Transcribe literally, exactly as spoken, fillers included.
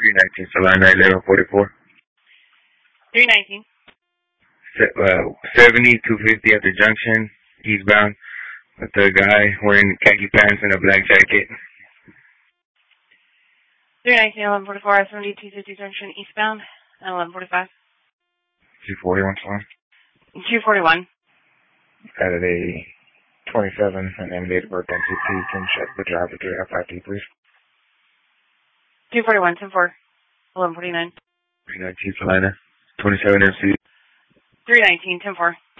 three nineteen Salina, eleven forty-four. three nineteen. Se- uh, seventy, two fifty at the junction, eastbound, with the guy wearing khaki pants and a black jacket. three nineteen, eleven forty-four, I seventy, two fifty junction, eastbound, and eleven forty-five. two forty-one, sorry. two forty-one. Saturday, twenty-seven, and then date of birth on T P. Can check the driver three F five two, please. two forty-one, ten four, eleven forty-nine. three nineteen Salina, twenty-seven M C. three nineteen, ten four.